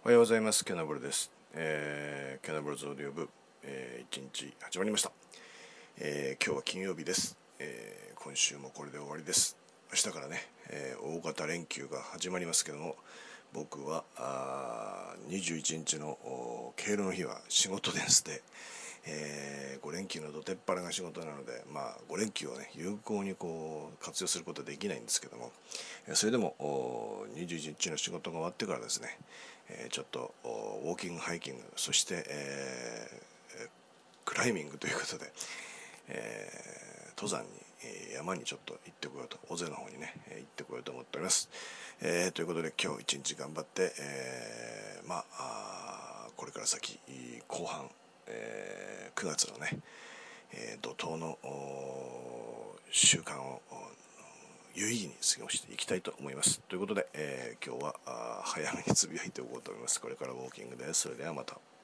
おはようございます。ケナブルです。ケナブルズオーディオ部、一日始まりました。今日は金曜日です。今週もこれで終わりです。明日からね、大型連休が始まりますけども、僕は21日の敬老の日は仕事ですで、5連休のどてっぱらが仕事なので、5連休をね有効に活用することはできないんですけども、それでも21日の仕事が終わってからですね、ちょっとウォーキング、ハイキング、そして、クライミングということで、登山に、山にちょっと行ってこようと、尾瀬の方にね、行ってこようと思っております。ということで今日一日頑張って、これから先後半、9月のね、怒涛の週間を有意義に過ごしていきたいと思います。ということで、今日は早めにつぶやいておこうと思います。これからウォーキングです。それではまた。